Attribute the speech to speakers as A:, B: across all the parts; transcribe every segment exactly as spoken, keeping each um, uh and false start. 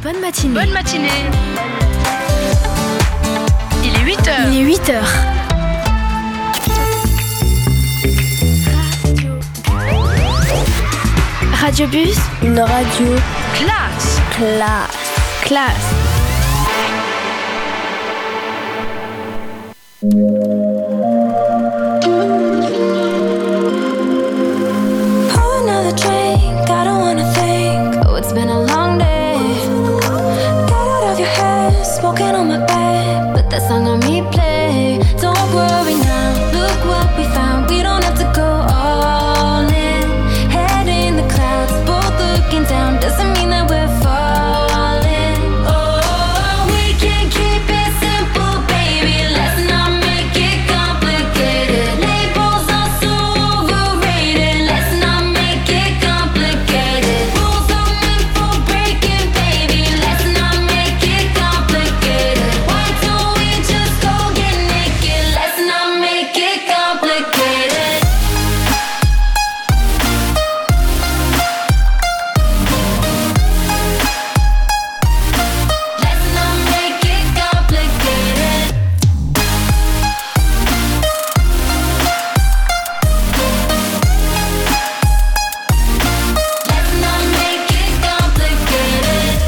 A: Bonne matinée.
B: Bonne matinée. Il est huit heures.
A: Il est huit heures. Radio Bus, une radio
B: Classe.
A: classe. Classe.
C: Another drink, I don't wanna think. Oh, it's been a long day. Get out of your head, smoking on my bed. Put that song on replay. Don't worry now, look what we found. We don't have to go all in. Head in the clouds, both looking down. Doesn't mean that we're falling. Oh, we can keep it simple, baby. Let's not make it complicated. Labels are so overrated. Let's not make it complicated. Rules are meant for breaking, baby. Let's not make it complicated. Why don't we just go get naked? Let's not make it complicated. Let's not make it complicated. Let's not make it complicated.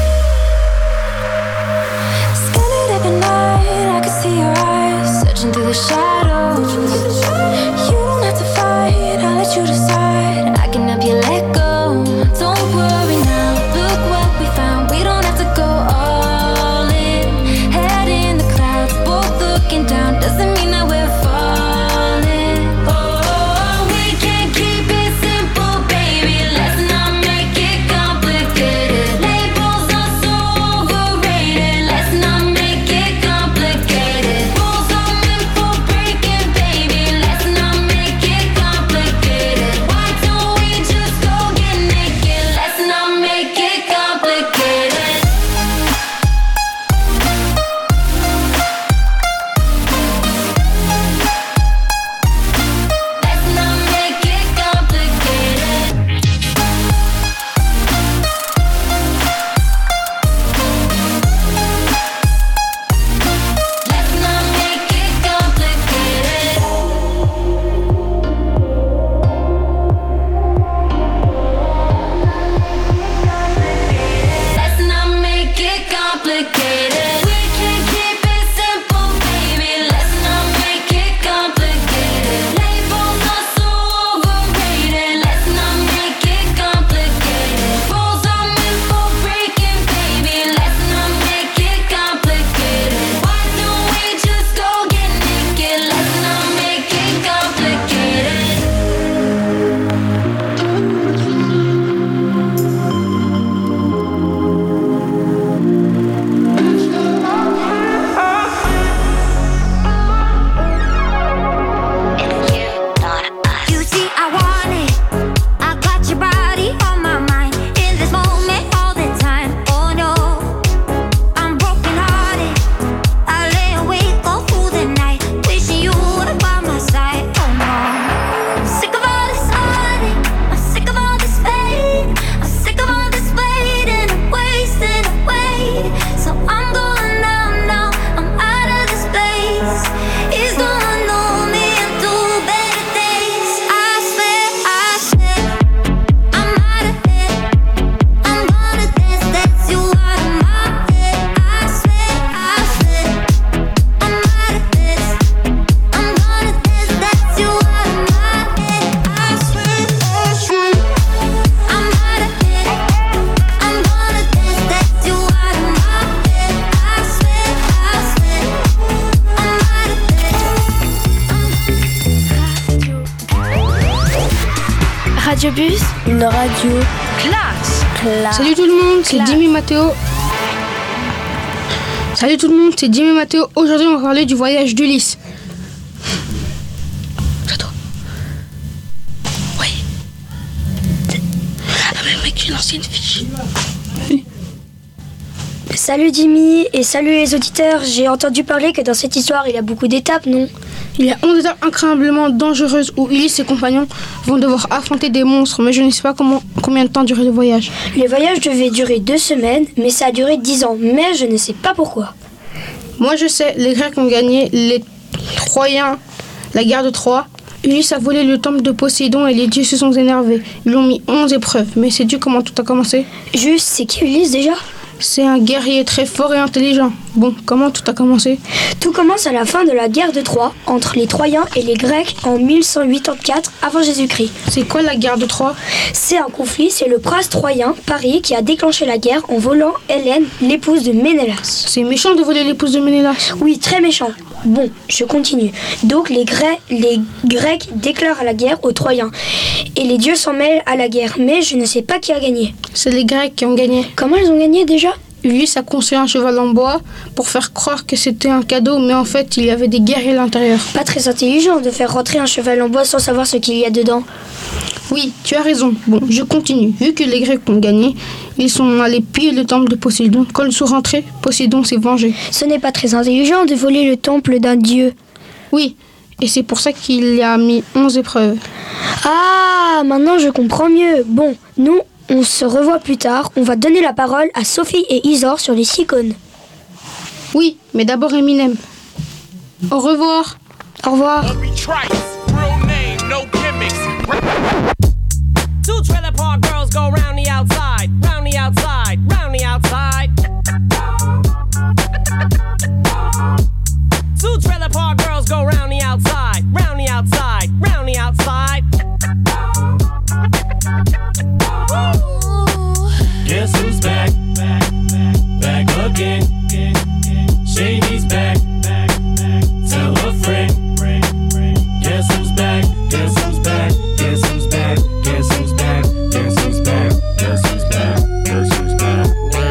C: Scanning every night, I can see your eyes searching through the shadows. You don't have to fight, I'll let you decide. I can help you let go. Don't worry now, look what we found. We don't have to go all in. Head in the clouds, both looking down. Doesn't mean that we're falling. Oh, we can keep it simple, baby. Let's not make it complicated. Labels are so overrated. Let's not make it complicated. Rules are meant for breaking, baby. Let's not make it complicated. Why don't we just go get naked? Let's not make it complicated. Let's not make it complicated. Let's not make it complicated. Let's not make it complicated. We can keep it simple, baby. Let's not make it complicated. Labels are so overrated. Let's not make it complicated. Rules are meant for breaking, baby. Let's not make it complicated. Why don't we just go get naked? Let's not make it complicated.
D: You see, I want it. I got your body on my mind. In this moment, all the time. Oh no, I'm broken hearted. I lay awake all through the night, wishing you were by my side. Oh no, I'm sick of all this heartache. I'm sick of all this pain. I'm sick of all this waiting and wasting away. So I'm going numb now. I'm out of this place. It's gonna know me and do better things. I swear, I swear, I'm out of it. I'm gonna dance, dance you out of my head. I swear, I swear, I'm out of this. I'm gonna dance, dance you out of my head. I swear, I swear, I'm out of it. I'm gonna dance, dance you out of my head. I swear, I swear, I'm out of this.
A: Radio Bus, une radio
B: Classe.
A: classe.
E: Salut tout le monde, c'est
A: Classe.
E: Jimmy Mathéo. Salut tout le monde, c'est Jimmy Mathéo. Aujourd'hui, on va parler du voyage d'Ulysse. J'adore. Oui. Ah mais mec, j'ai lancé une fiche.
F: Salut Jimmy et salut les auditeurs, j'ai entendu parler que dans cette histoire il y a beaucoup d'étapes, non?
E: Il y a onze étapes incroyablement dangereuses où Ulysse et ses compagnons vont devoir affronter des monstres, mais je ne sais pas comment, combien de temps durait le voyage.
F: Le voyage devait durer deux semaines, mais ça a duré dix ans, mais je ne sais pas pourquoi.
E: Moi je sais, les Grecs ont gagné, les Troyens, la guerre de Troie. Ulysse a volé le temple de Poséidon et les dieux se sont énervés. Ils lui ont mis onze épreuves, mais sais-tu comment tout a commencé?
F: Juste, c'est qui Ulysse déjà?
E: C'est un guerrier très fort et intelligent. Bon, comment tout a commencé?
F: Tout commence à la fin de la guerre de Troie, entre les Troyens et les Grecs en mille cent quatre-vingt-quatorze avant Jésus-Christ.
E: C'est quoi la guerre de Troie?
F: C'est un conflit, c'est le prince troyen, Paris, qui a déclenché la guerre en volant Hélène, l'épouse de Ménélas.
E: C'est méchant de voler l'épouse de Ménélas.
F: Oui, très méchant. Bon, je continue. Donc les Grecs, les Grecs déclarent la guerre aux Troyens. Et les dieux s'en mêlent à la guerre, mais je ne sais pas qui a gagné.
E: C'est les Grecs qui ont gagné.
F: Comment ils ont gagné déjà?
E: Ulysse a construit un cheval en bois pour faire croire que c'était un cadeau, mais en fait, il y avait des guerriers à l'intérieur.
F: Pas très intelligent de faire rentrer un cheval en bois sans savoir ce qu'il y a dedans.
E: Oui, tu as raison. Bon, je continue. Vu que les Grecs ont gagné, ils sont allés piller le temple de Poséidon. Quand ils sont rentrés, Poséidon s'est vengé.
F: Ce n'est pas très intelligent de voler le temple d'un dieu.
E: Oui, et c'est pour ça qu'il y a mis onze épreuves.
F: Ah, maintenant je comprends mieux. Bon, nous, on se revoit plus tard. On va donner la parole à Sophie et Isor sur les Cicones.
E: Oui, mais d'abord Eminem. Au revoir.
F: Au revoir.
G: Two trailer park girls go round the outside, round the outside, round the outside. Two trailer park girls go round the outside, round the outside, round the outside.
H: Guess who's back, back, back, back again. Shady's back, back, back. Tell a friend. Guess who's back, guess who's back, guess who's back, guess who's back, guess who's back, guess who's back, guess who's back.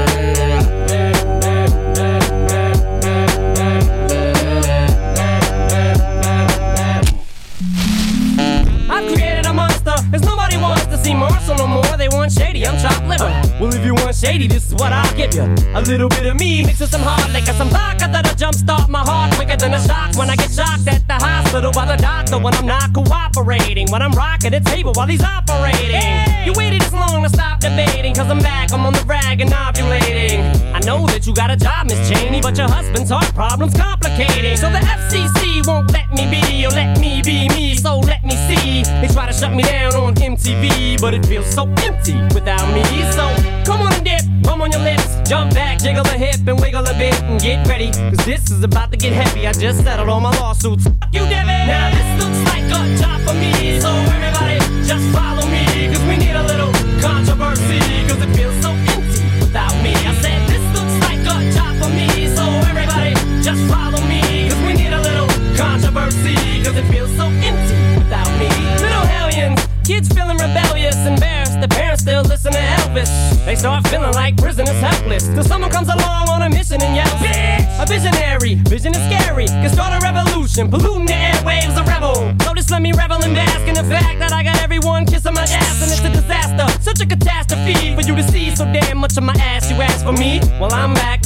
G: I've created a monster, cause nobody wants to see Marshall no more. They want Shady, I'm chopped liver. Well, if you want Shady, this is what I'll give you. A little bit of me mixed with some hard liquor, some vodka that'll jumpstart my heart quicker than a shock when I get shocked at the hospital by the doctor when I'm not cooperating, when I'm rocking the table while he's operating. Hey! You waited this long to stop debating, cause I'm back, I'm on the rag and ovulating. I know that you got a job, Miss Cheney, but your husband's heart problem's complicating. So the F C C won't let me be, or let me be me, so let me see. They try to shut me down on M T V, but it feels so empty without me. So come on and dip, bum on your lips, jump back, jiggle a hip and wiggle a bit and get ready, cause this is about to get heavy. I just settled all my lawsuits. Fuck you, Debbie. Now this looks like a job for me, so everybody just follow me, cause we need a little controversy, cause it feels so empty without me. I said this looks like a job for me, so everybody just follow me, cause we need a little controversy, cause it feels so empty without me. Little hellions, kids feeling rebellious, embarrassed, the parents still listen to Elvis. They start feeling like prisoners helpless, till someone comes along on a mission and yells, bitch! A visionary, vision is scary, can start a revolution, polluting the airwaves, a rebel. So just let me revel and bask in the fact that I got everyone kissing my ass, and it's a disaster, such a catastrophe for you to see so damn much of my ass. You ask for me, well I'm back.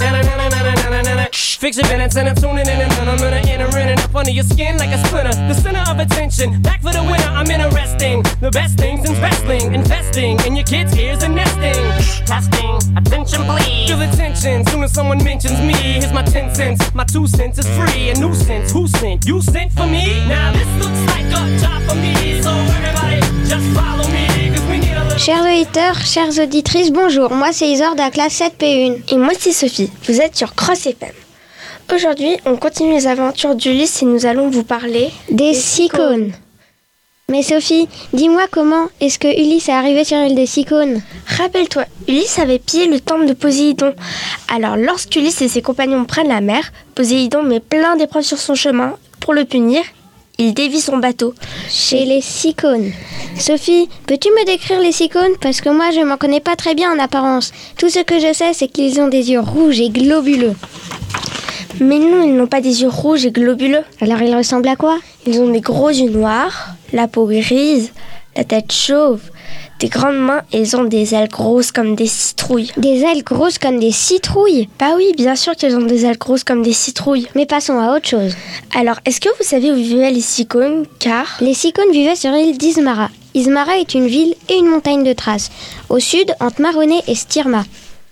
G: Fix your minutes and I'm tuning in, and I'm gonna enter in and up under your skin like a splinter. The center of attention, back for the winner. I'm interesting. The best things in wrestling, investing in your kids' ears and nesting. Testing, attention please. Feel the tension, soon as someone mentions me. Here's my ten cents, my two cents is free. A nuisance, who sent? You sent for me? Now this looks like a job for me, so everybody just follow me, cause we need a little...
I: Chers auditeurs, chères auditrices, bonjour. Moi c'est Isor de la classe sept P un.
F: Et moi c'est Sophie, vous êtes sur Cross F M. Aujourd'hui, on continue les aventures d'Ulysse et nous allons vous parler
I: des, des Cicones. Mais Sophie, dis-moi comment est-ce que Ulysse est arrivé sur l'île des Cicones?
F: Rappelle-toi, Ulysse avait pillé le temple de Poséidon. Alors lorsqu'Ulysse et ses compagnons prennent la mer, Poséidon met plein d'épreuves sur son chemin. Pour le punir, il dévie son bateau.
I: Chez les Cicones. Sophie, peux-tu me décrire les Cicones? Parce que moi, je m'en connais pas très bien en apparence. Tout ce que je sais, c'est qu'ils ont des yeux rouges et globuleux.
F: Mais non, ils n'ont pas des yeux rouges et globuleux.
I: Alors ils ressemblent à quoi?
F: Ils ont des gros yeux noirs, la peau grise, la tête chauve, des grandes mains et elles ont des ailes grosses comme des citrouilles.
I: Des ailes grosses comme des citrouilles?
F: Bah oui, bien sûr qu'elles ont des ailes grosses comme des citrouilles.
I: Mais passons à autre chose.
F: Alors, est-ce que vous savez où vivaient les Cicones? Car
I: les Cicones vivaient sur l'île d'Izmara. Izmara est une ville et une montagne de Thrace, au sud entre Maronée et Stirma.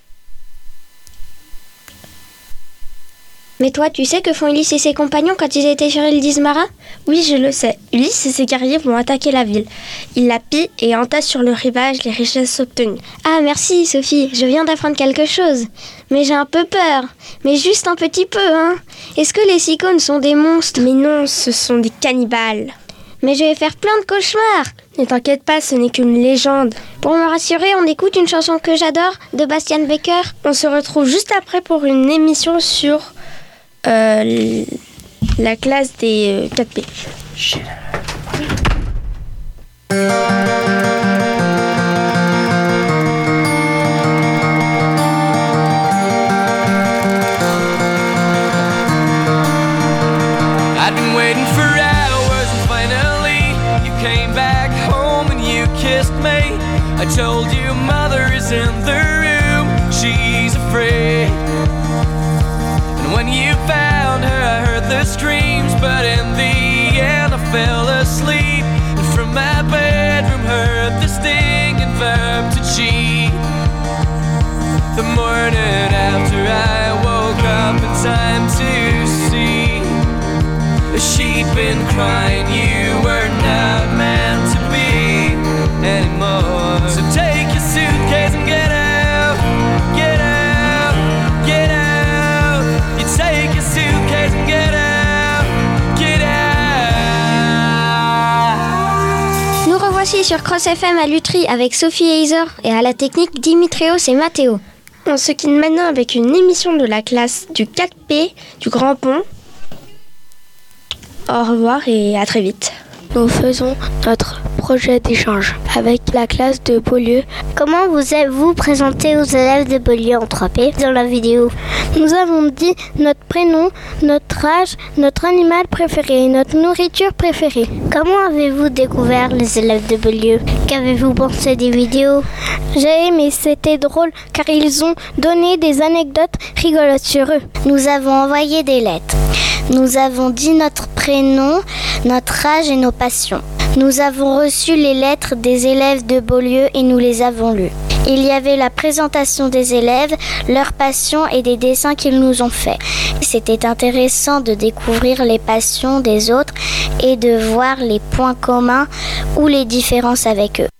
I: Mais toi, tu sais que font Ulysse et ses compagnons quand ils étaient sur l'île d'Izmara?
F: Oui, je le sais. Ulysse et ses guerriers vont attaquer la ville. Ils la pillent et entassent sur le rivage les richesses obtenues.
I: Ah, merci Sophie, je viens d'apprendre quelque chose. Mais j'ai un peu peur. Mais juste un petit peu, hein. Est-ce que les Cicones sont des monstres?
F: Mais non, ce sont des cannibales.
I: Mais je vais faire plein de cauchemars.
F: Ne t'inquiète pas, ce n'est qu'une légende.
I: Pour me rassurer, on écoute une chanson que j'adore, de Bastian Becker.
F: On se retrouve juste après pour une émission sur euh, la classe des euh, quatre P.
J: I've been waiting for hours and finally you came back home and you kissed me. I told you mother is in the room, she's afraid. And when you found her I heard the screams, but in the end I fell asleep. And from my bedroom heard the stinging verb to cheat. The morning after I woke up in time to see she'd been crying, you were not meant to be anymore. So take your suitcase and get out, get out, get out. You take your suitcase and get out, get out.
I: Nous revoici sur Cross F M à Lutry avec Sophie Heiser et à la technique Dimitrios et Mathéo.
F: On se quitte maintenant avec une émission de la classe du quatre P du Grand Pont. Au revoir et à très vite.
A: Nous faisons notre projet d'échange avec la classe de Beaulieu.
I: Comment vous avez-vous présenté aux élèves de Beaulieu en trois P dans la vidéo?
A: Nous avons dit notre prénom, notre âge, notre animal préféré et notre nourriture préférée.
I: Comment avez-vous découvert les élèves de Beaulieu? Qu'avez-vous pensé des vidéos?
A: J'ai aimé, c'était drôle car ils ont donné des anecdotes rigolotes sur eux.
I: Nous avons envoyé des lettres. Nous avons dit notre prénom, notre âge et nos passions. Nous avons reçu les lettres des élèves de Beaulieu et nous les avons lues. Il y avait la présentation des élèves, leurs passions et des dessins qu'ils nous ont faits. C'était intéressant de découvrir les passions des autres et de voir les points communs ou les différences avec eux.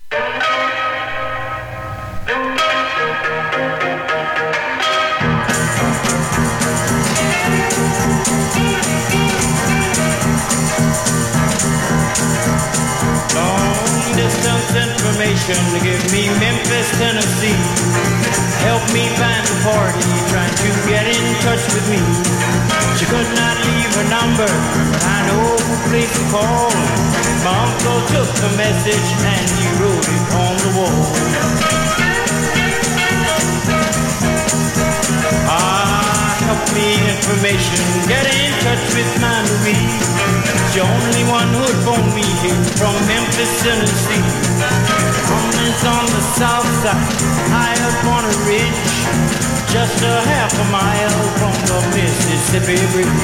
K: To give me Memphis, Tennessee. Help me find the party, trying to get in touch with me. She could not leave her number, but I know who place to call. My uncle took the message and he wrote it on the wall. Ah, help me information, get in touch with my Louise. She's the only one who'd phone me here from Memphis, Tennessee. It's on the south side, high up on a ridge, just a half a mile from the Mississippi Bridge.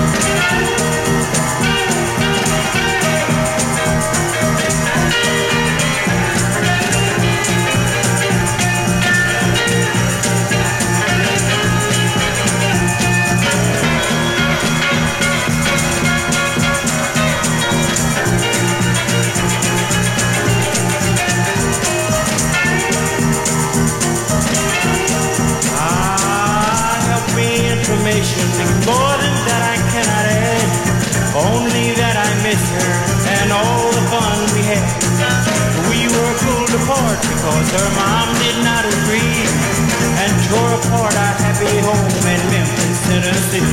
K: More than that I cannot add, only that I miss her and all the fun we had. We were pulled apart because her mom did not agree and tore apart our happy home in Memphis, Tennessee.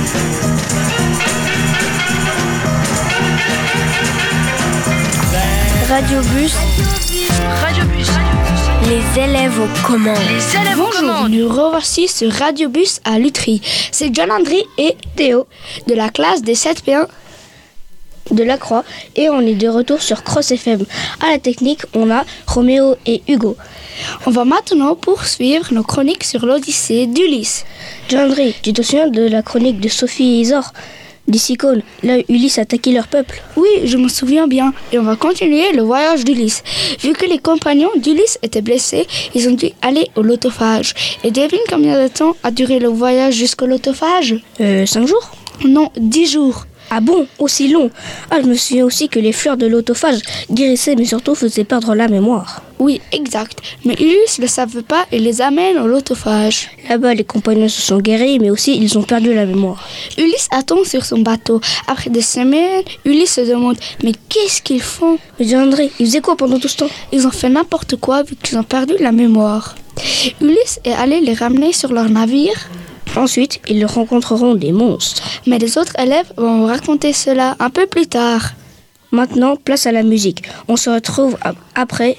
A: Radio Bus.
B: Radio Bus.
A: Les élèves aux commandes.
B: Les élèves aux
E: Bonjour,
B: commandes.
E: nous revoici sur Radio Bus à Lutry. C'est John André et Théo de la classe des sept P un
F: de La Croix et on est de retour sur Cross F M. À la technique, on a Roméo et Hugo.
E: On va maintenant poursuivre nos chroniques sur l'Odyssée d'Ulysse.
F: Jean-André, tu te souviens de la chronique de Sophie et Isor, d'Icicole, là où Ulysse attaquait leur peuple?
E: Oui, je me souviens bien. Et on va continuer le voyage d'Ulysse. Vu que les compagnons d'Ulysse étaient blessés, ils ont dû aller au Lotophage. Et devine combien de temps a duré le voyage jusqu'au Lotophage?
F: Euh, cinq jours?
E: Non, dix jours.
F: Ah bon, aussi long? Ah, je me souviens aussi que les fleurs de l'autophage guérissaient mais surtout faisaient perdre la mémoire.
E: Oui, exact. Mais Ulysse ne le savait pas et les amène au Lotophage.
F: Là-bas, les compagnons se sont guéris, mais aussi ils ont perdu la mémoire.
E: Ulysse attend sur son bateau. Après des semaines, Ulysse se demande « Mais qu'est-ce qu'ils font ?»
F: Mais Jean-André, ils faisaient quoi pendant tout ce temps?
E: Ils ont fait n'importe quoi vu qu'ils ont perdu la mémoire. Ulysse est allé les ramener sur leur navire.
F: Ensuite, ils rencontreront des monstres.
E: Mais les autres élèves vont raconter cela un peu plus tard.
F: Maintenant, place à la musique. On se retrouve après,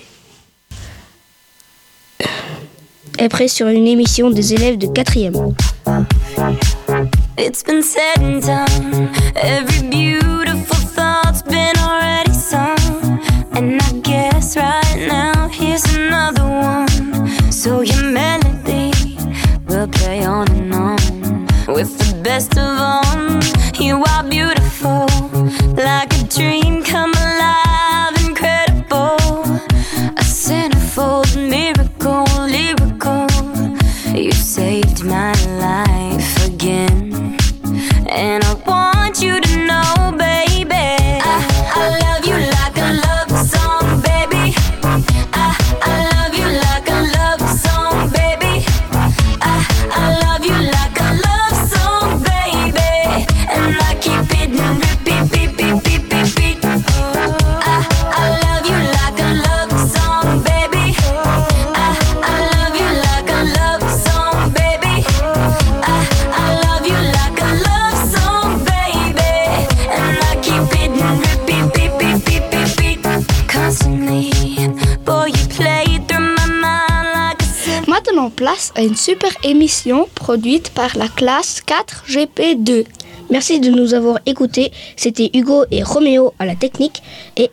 F: après sur une émission des élèves de quatrième.
C: It's been said and done. Every beautiful thought's been already sung. And I guess right now here's another one. So your melody will play on and on. With the best of all, you are beautiful, like a dream come alive, incredible, a centerfold miracle, lyrical. You saved my life again, and I want you to know, baby, I, I love you like a love song, baby. I, I love you like a love song, baby. I, I love you like a love song, baby. And I keep it in repeat, beat, beat, beat, beat, beat. I, I love you like a love song, baby. I, I love you like a love song, baby. I, I love you like a love song, baby. And I keep it in repeat, beat, beat, beat, beat, beat. Constantly, boy, you play through my mind like a symphony.
E: Maintenant, place à une super émission produite par la classe quatre G P deux.
F: Merci de nous avoir écoutés. C'était Hugo et Roméo à la technique. Et,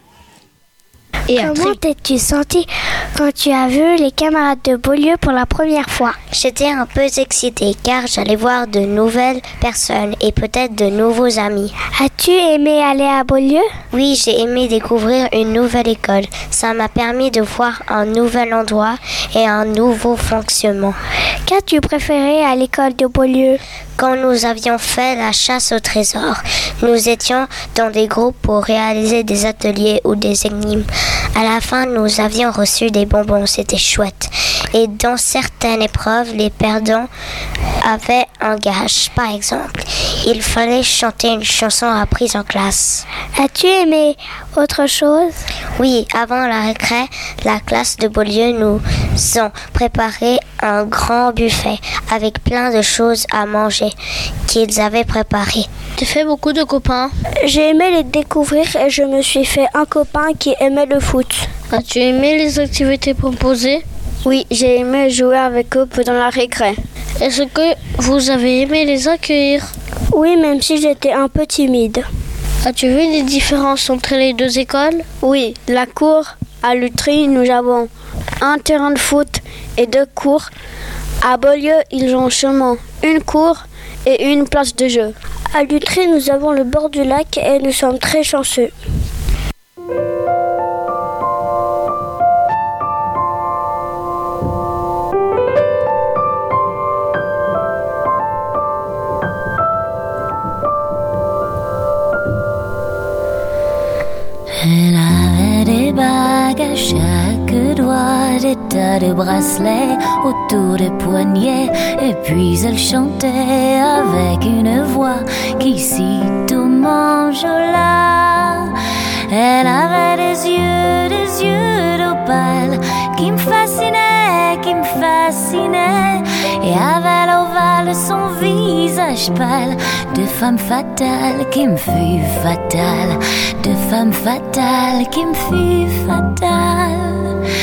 F: et à
A: Comment
F: très...
A: t'es-tu senti quand tu as vu les camarades de Beaulieu pour la première fois?
I: J'étais un peu excitée car j'allais voir de nouvelles personnes et peut-être de nouveaux amis.
A: As-tu aimé aller à Beaulieu?
I: Oui, j'ai aimé découvrir une nouvelle école. Ça m'a permis de voir un nouvel endroit et un nouveau fonctionnement.
A: Qu'as-tu préféré à l'école de Beaulieu?
I: Quand nous avions fait la chasse au trésor, nous étions dans des groupes pour réaliser des ateliers ou des énigmes. À la fin, nous avions reçu des bonbons, c'était chouette. Et dans certaines épreuves, les perdants avaient un gage. Par exemple, il fallait chanter une chanson apprise en classe.
A: As-tu aimé autre chose?
I: Oui, avant la récré, la classe de Beaulieu nous ont préparé un grand buffet avec plein de choses à manger qu'ils avaient préparées.
A: Tu fais beaucoup de copains? J'ai aimé les découvrir et je me suis fait un copain qui aimait le foot. As-tu aimé les activités proposées? Oui, j'ai aimé jouer avec eux pendant la récré. Est-ce que vous avez aimé les accueillir? Oui, même si j'étais un peu timide. As-tu vu des différences entre les deux écoles? Oui, la cour à Lutry, nous avons un terrain de foot et deux cours. À Beaulieu, ils ont seulement une cour et une place de jeu. À Lutry, nous avons le bord du lac et nous sommes très chanceux.
L: Elle avait des bagues à chaque doigt, des tas de bracelets autour des poignets. Et puis elle chantait avec une voix qui sitôt m'enjola. Elle avait des yeux, des yeux d'opale qui me fascinaient, qui me fascinaient. Et avait l'ovale son visage pâle de femme fatale qui me fut fatale, de femme fatale qui me fut fatale.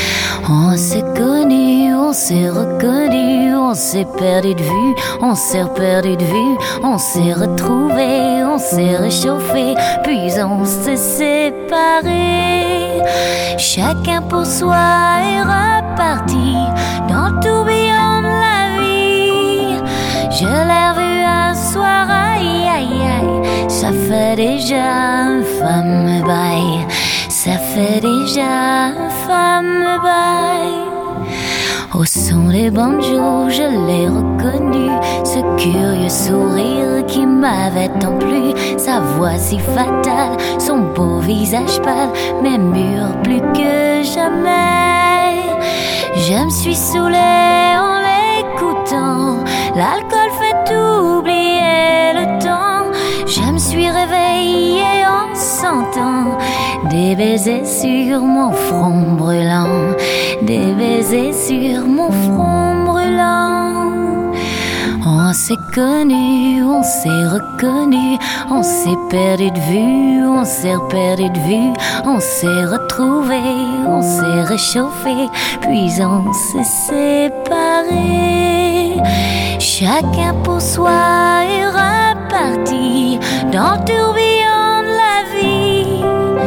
L: On s'est connus, on s'est reconnus, on s'est perdu de vue, on s'est perdu de vue, on s'est retrouvés, on s'est réchauffés, puis on s'est séparés. Chacun pour soi est reparti dans le tourbillon de la vie. Je l'ai revu un soir, aïe aïe aïe, ça fait déjà un fameux bail. Ça fait déjà un fameux bail. Au son des banjos, je l'ai reconnu, ce curieux sourire qui m'avait tant plu, sa voix si fatale, son beau visage pâle, mais mûr plus que jamais. Je me suis saoulée en l'écoutant, l'alcool fait oublier le temps. Je me suis réveillée en sentant des baisers sur mon front brûlant, des baisers sur mon front brûlant. On s'est connus, on s'est reconnus, on s'est perdu de vue, on s'est perdu de vue, on s'est retrouvés, on s'est réchauffés, puis on s'est séparés. Chacun pour soi est reparti dans le tourbillon de la vie.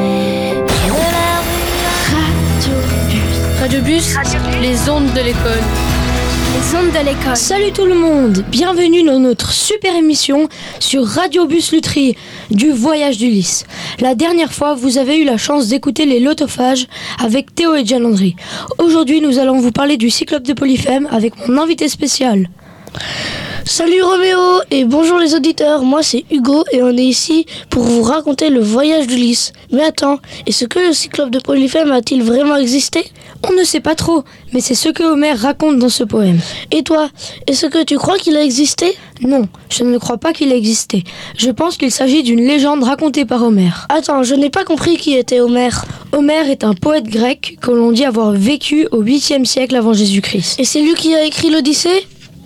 M: Radio Bus, les ondes de l'école.
F: Les ondes de l'école.
M: Salut tout le monde, bienvenue dans notre super émission sur Radio Bus Lutry du voyage d'Ulysse. La dernière fois, vous avez eu la chance d'écouter les Lotophages avec Théo et Gianandri. Aujourd'hui, nous allons vous parler du Cyclope de Polyphème avec mon invité spécial.
N: Salut Roméo et bonjour les auditeurs, moi c'est Hugo et on est ici pour vous raconter le voyage d'Ulysse. Mais attends, est-ce que le Cyclope de Polyphème a-t-il vraiment existé ?
M: On ne sait pas trop, mais c'est ce que Homère raconte dans ce poème.
N: Et toi, est-ce que tu crois qu'il a existé ?
M: Non, je ne crois pas qu'il ait existé. Je pense qu'il s'agit d'une légende racontée par Homère.
N: Attends, je n'ai pas compris qui était Homère.
M: Homère est un poète grec que l'on dit avoir vécu au huitième siècle avant Jésus-Christ.
N: Et c'est lui qui a écrit l'Odyssée ?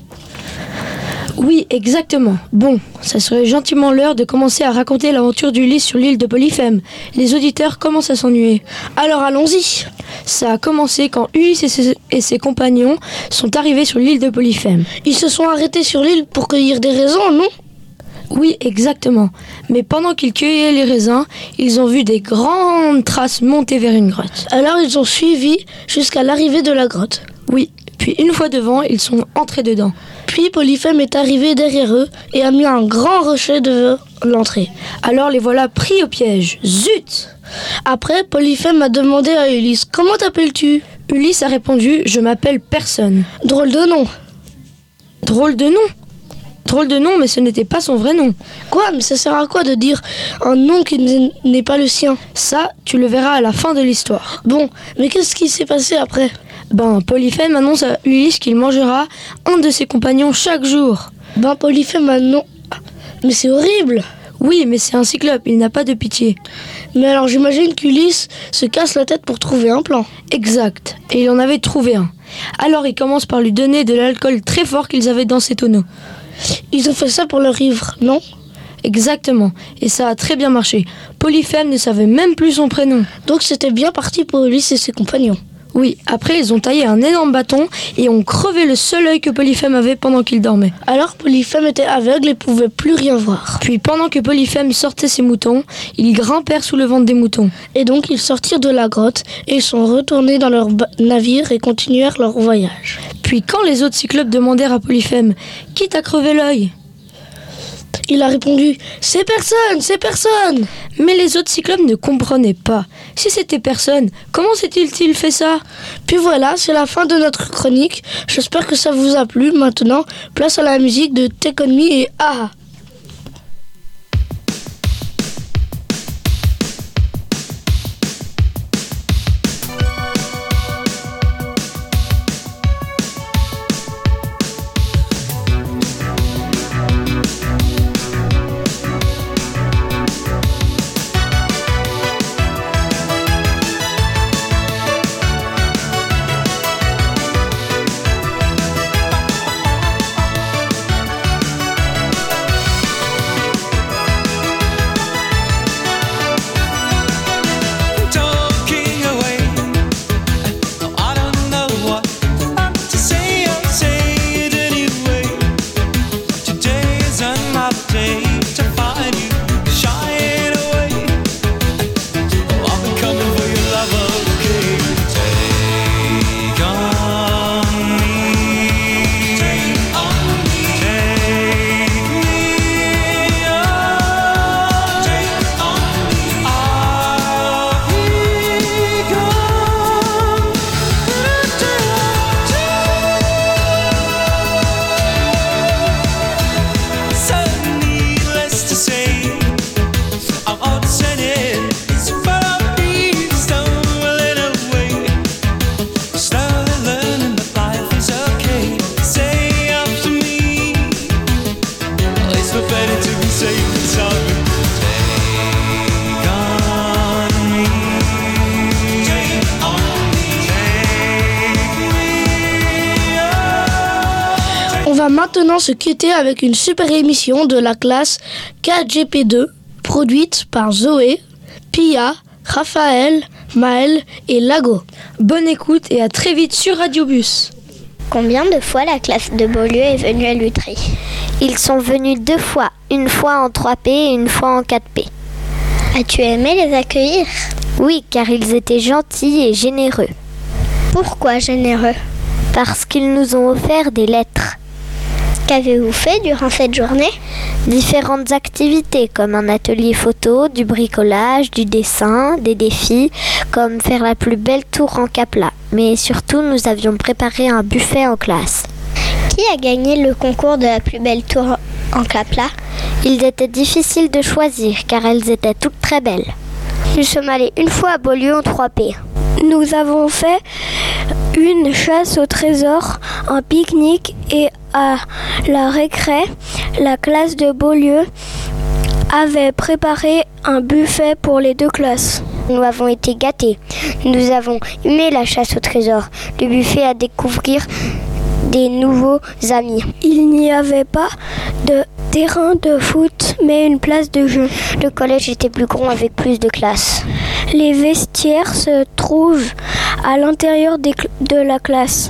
M: Oui, exactement. Bon, ça serait gentiment l'heure de commencer à raconter l'aventure d'Ulysse sur l'île de Polyphème. Les auditeurs commencent à s'ennuyer.
N: Alors allons-y.
M: Ça a commencé quand Ulysse et ses, et ses compagnons sont arrivés sur l'île de Polyphème.
N: Ils se sont arrêtés sur l'île pour cueillir des raisins, non ?
M: Oui, exactement. Mais pendant qu'ils cueillaient les raisins, ils ont vu des grandes traces monter vers une grotte.
N: Alors ils ont suivi jusqu'à l'arrivée de la grotte.
M: Oui, puis une fois devant, ils sont entrés dedans.
N: Puis Polyphème est arrivé derrière eux et a mis un grand rocher devant l'entrée.
M: Alors les voilà pris au piège. Zut !
N: Après, Polyphème a demandé à Ulysse « Comment t'appelles-tu »
M: Ulysse a répondu « Je m'appelle personne ».
N: Drôle de nom.
M: Drôle de nom Drôle de nom, mais ce n'était pas son vrai nom.
N: Quoi ? Mais ça sert à quoi de dire un nom qui n'est pas le sien ?
M: Ça, tu le verras à la fin de l'histoire.
N: Bon, mais qu'est-ce qui s'est passé après ?
M: Ben, Polyphème annonce à Ulysse qu'il mangera un de ses compagnons chaque jour.
N: Ben, Polyphème annonce... Mais c'est horrible !
M: Oui, mais c'est un cyclope, il n'a pas de pitié.
N: Mais alors j'imagine qu'Ulysse se casse la tête pour trouver un plan.
M: Exact, et il en avait trouvé un. Alors il commence par lui donner de l'alcool très fort qu'ils avaient dans ses tonneaux.
N: Ils ont fait ça pour leur ivre, non ?
M: Exactement, et ça a très bien marché. Polyphème ne savait même plus son prénom.
N: Donc c'était bien parti pour Ulysse et ses compagnons.
M: Oui, après ils ont taillé un énorme bâton et ont crevé le seul œil que Polyphème avait pendant qu'il dormait.
N: Alors Polyphème était aveugle et pouvait plus rien voir.
M: Puis pendant que Polyphème sortait ses moutons, ils grimpèrent sous le ventre des moutons.
N: Et donc ils sortirent de la grotte et ils sont retournés dans leur ba- navire et continuèrent leur voyage.
M: Puis quand les autres cyclopes demandèrent à Polyphème « Qui t'a crevé l'œil ?»
N: Il a répondu « C'est personne, c'est personne !»
M: Mais les autres cyclopes ne comprenaient pas. Si c'était personne, comment s'est-il fait ça ?
N: Puis voilà, c'est la fin de notre chronique. J'espère que ça vous a plu. Maintenant, place à la musique de Take On Me et Ah. maintenant se quitter avec une super émission de la classe quatre G P deux, produite par Zoé, Pia, Raphaël, Maël et Lago.
M: Bonne écoute et à très vite sur Radio Bus.
I: Combien de fois la classe de Beaulieu est venue à Lutry? Ils sont venus deux fois, une fois en trois P et une fois en quatre P. As-tu aimé les accueillir? Oui, car ils étaient gentils et généreux. Pourquoi généreux? Parce qu'ils nous ont offert des lettres. Qu'avez-vous fait durant cette journée? Différentes activités comme un atelier photo, du bricolage, du dessin, des défis, comme faire la plus belle tour en Capla. Mais surtout, nous avions préparé un buffet en classe. Qui a gagné le concours de la plus belle tour en Capla? Il était difficile de choisir car elles étaient toutes très belles. Nous sommes allés une fois à Beaulieu en trois P. Nous avons fait une chasse au trésor, un pique-nique et à la récré, la classe de Beaulieu avait préparé un buffet pour les deux classes. Nous avons été gâtés. Nous avons aimé la chasse au trésor, le buffet à découvrir des nouveaux amis. Il n'y avait pas de terrain de foot, mais une place de jeu. Le collège était plus grand avec plus de classes. Les vestiaires se trouvent à l'intérieur des cl- de la classe.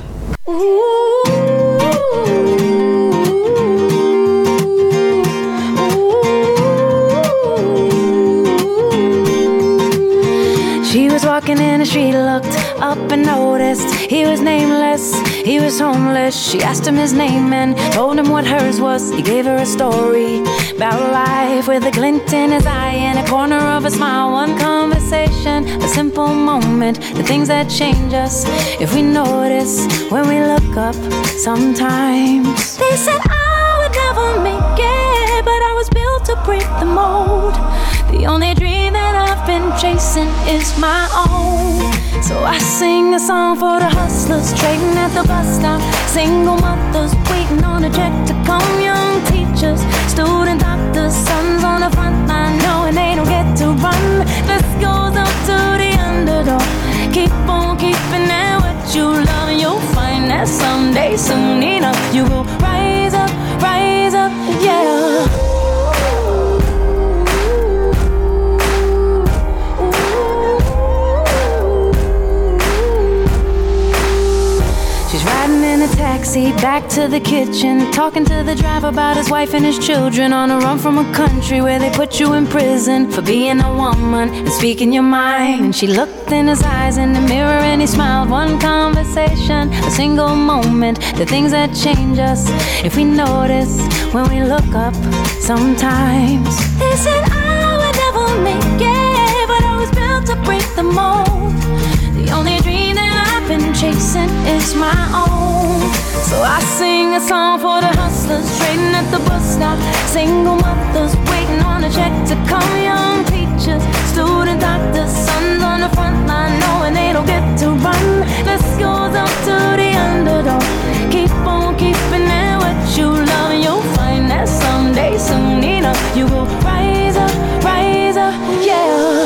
L: She was walking in the street, looked up and noticed he was nameless, he was homeless. She asked him his name and told him what hers was. He gave her a story about life with a glint in his eye and a corner of a smile. One conversation, a simple moment, the things that change us if we notice when we look up sometimes. They said I would never make it, but I was built to break the mold. The only dream that I've been chasing is my own. So I sing a song for the hustlers trading at the bus stop, single mothers waiting on a check to come, young teachers, student doctors, sons on the front line knowing they don't get to run. This goes up to the underdog. Keep on keeping at what you love and you'll find that someday, soon enough, you will rise up, rise up, yeah. Taxi back to the kitchen, talking to the driver about his wife and his children, on a run from a country where they put you in prison for being a woman and speaking your mind. And she looked in his eyes in the mirror and he smiled. One conversation, a single moment, the things that change us if we notice when we look up sometimes. They said I would never make it, but I was built to break the mold. The only dream that I've been chasing is my own. So I sing a song for the hustlers trading at the bus stop, single mothers waiting on a check to come, young teachers, student doctors, sons on the front line knowing they don't get to run. This goes up to the underdog. Keep on keeping at what you love and you'll find that someday, soon enough, you will rise up, rise up, yeah.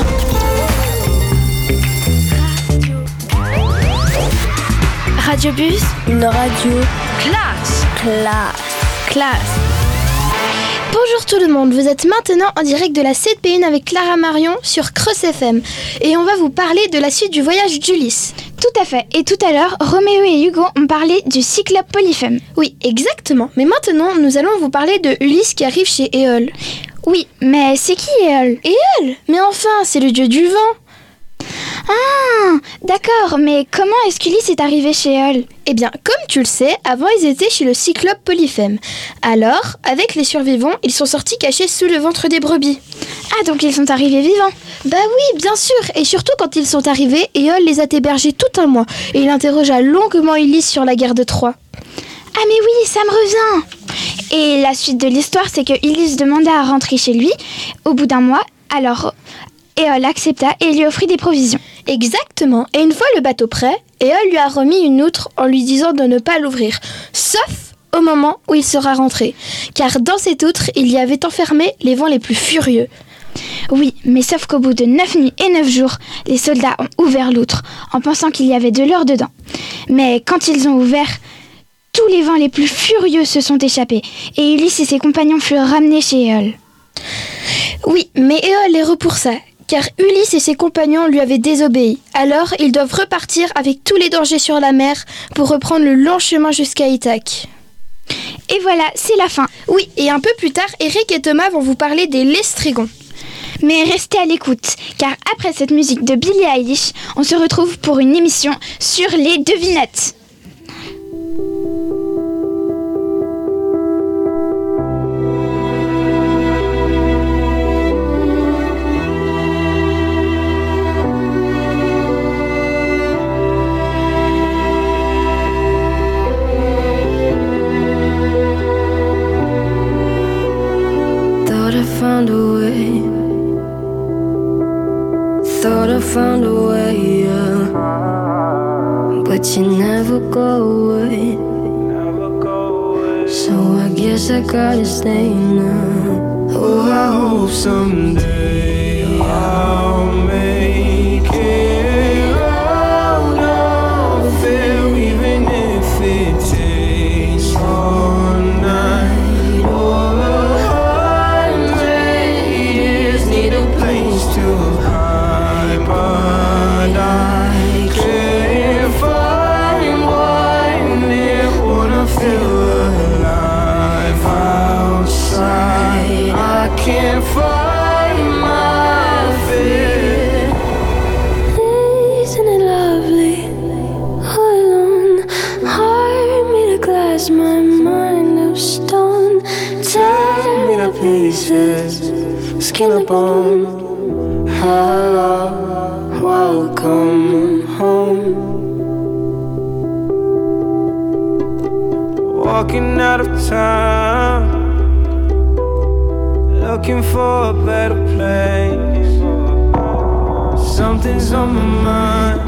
F: Radio Bus, une radio classe, classe, classe. Bonjour tout le monde, vous êtes maintenant en direct de la sept P un avec Clara Marion sur Cross F M et on va vous parler de la suite du voyage d'Ulysse.
O: Tout à fait, et tout à l'heure, Roméo et Hugo ont parlé du Cyclope Polyphème.
F: Oui, exactement, mais maintenant nous allons vous parler de Ulysse qui arrive chez Éole.
O: Oui, mais c'est qui Éole?
F: Éole? Mais enfin, c'est le dieu du vent.
O: Ah, d'accord, mais comment est-ce qu'Ulysse est arrivé chez Éole?
F: Eh bien, comme tu le sais, avant ils étaient chez le Cyclope Polyphème. Alors, avec les survivants, ils sont sortis cachés sous le ventre des brebis.
O: Ah, donc ils sont arrivés vivants?
F: Bah oui, bien sûr, et surtout quand ils sont arrivés, Éole les a hébergés tout un mois, et il interrogea longuement Ulysse sur la guerre de Troie.
O: Ah mais oui, ça me revient. Et la suite de l'histoire, c'est que Ulysse demanda à rentrer chez lui au bout d'un mois, alors Éole accepta et lui offrit des provisions.
F: Exactement, et une fois le bateau prêt, Éole lui a remis une outre en lui disant de ne pas l'ouvrir, sauf au moment où il sera rentré, car dans cette outre, il y avait enfermé les vents les plus furieux.
O: Oui, mais sauf qu'au bout de neuf nuits et neuf jours, les soldats ont ouvert l'outre, en pensant qu'il y avait de l'or dedans. Mais quand ils ont ouvert, tous les vents les plus furieux se sont échappés et Ulysse et ses compagnons furent ramenés chez Éole.
F: Oui, mais Éole les repoussa, car Ulysse et ses compagnons lui avaient désobéi. Alors, ils doivent repartir avec tous les dangers sur la mer pour reprendre le long chemin jusqu'à Ithaque.
O: Et voilà, c'est la fin.
F: Oui, et un peu plus tard, Eric et Thomas vont vous parler des Lestrygons.
O: Mais restez à l'écoute, car après cette musique de Billie Eilish, on se retrouve pour une émission sur les devinettes.
P: Found a way, thought I found a way, yeah. But you never go away, so I guess I gotta stay now. Oh, I hope someday I'll make it out of there, even if it takes all night. Can't find my fear. Isn't it lovely? All alone, heart made of glass, my mind of stone. Tear me to pieces, skin and bone. Hello, welcome home. Walking out of time, looking for a better place. Something's on my mind,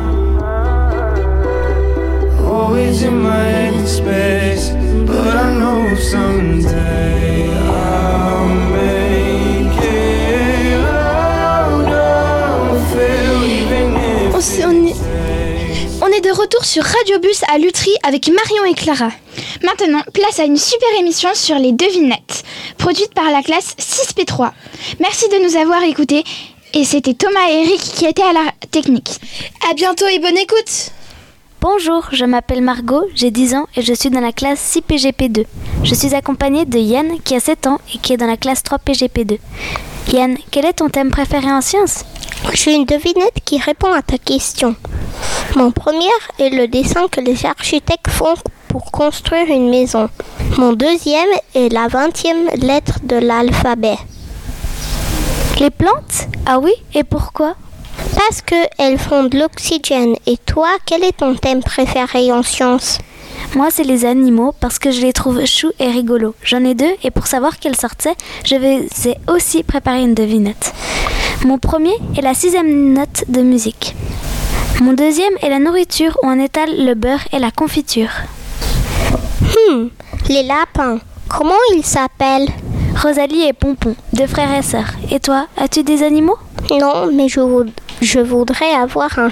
P: always in my head space. But I know someday I'll make it out of here, even if
F: on, s- on, est, on est de retour sur Radio Bus à Lutry avec Marion et Clara.
O: Maintenant, place à une super émission sur les devinettes, produite par la classe six P trois. Merci de nous avoir écoutés, et c'était Thomas et Eric qui étaient à la technique.
F: À bientôt et bonne écoute.
I: Bonjour, je m'appelle Margot, j'ai dix ans et je suis dans la classe six P G P deux. Je suis accompagnée de Yann qui a sept ans et qui est dans la classe trois P G P deux. Yann, quel est ton thème préféré en sciences ?
A: J'ai une devinette qui répond à ta question. Mon premier est le dessin que les architectes font pour construire une maison. Mon deuxième est la vingtième lettre de l'alphabet.
I: Les plantes ? Ah oui, et pourquoi ?
A: Parce qu'elles font de l'oxygène. Et toi, quel est ton thème préféré en sciences ?
I: Moi, c'est les animaux parce que je les trouve choux et rigolos. J'en ai deux et pour savoir quelle sorte c'est, je vais aussi préparer une devinette. Mon premier est la sixième note de musique. Mon deuxième est la nourriture où on étale le beurre et la confiture.
A: Hmm, les lapins. Comment ils s'appellent ?
I: Rosalie et Pompon, deux frères et sœurs. Et toi, as-tu des animaux ?
A: Non, mais je, voud- je voudrais avoir un...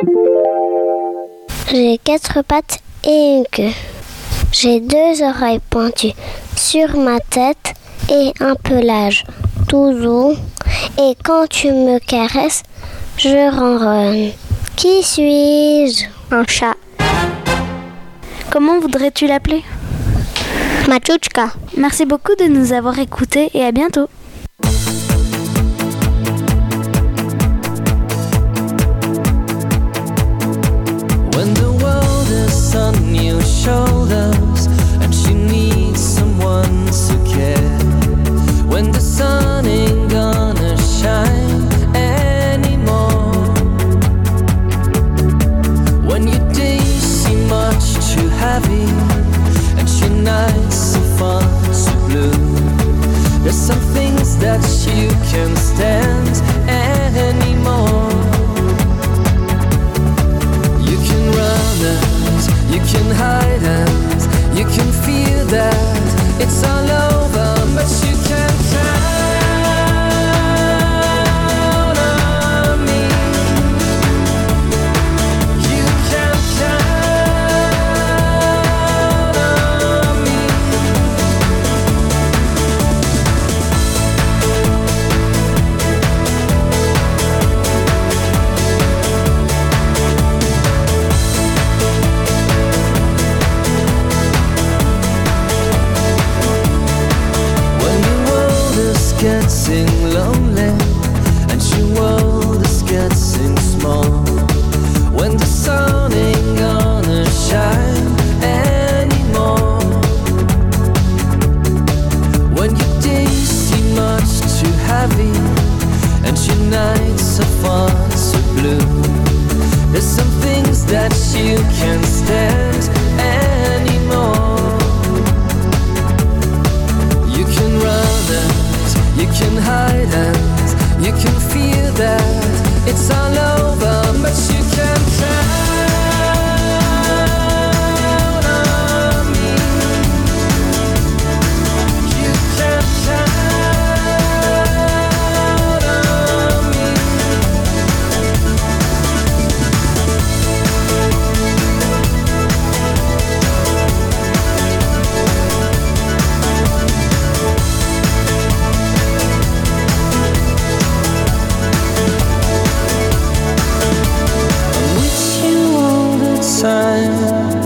Q: J'ai quatre pattes et une queue. J'ai deux oreilles pointues sur ma tête et un pelage tout doux. Et quand tu me caresses, je ronronne. Qui suis-je ?
A: Un chat.
I: Comment voudrais-tu l'appeler ?
A: Machuchka.
I: Merci beaucoup de nous avoir écoutés et à bientôt.
J: When the world is on your shoulders and she needs someone to care. When the sun ain't gonna shine anymore. When your days seem much too heavy and your nights so far too blue. There's something getting lonely, and your world is getting small. When the sun ain't gonna shine anymore, when your days seem much too heavy and your nights are far too blue, there's some things that you can't stand anymore. You can run and you can hide and you can feel that it's all over, but you can't count on me. You can't count on me. I'm with you all the time.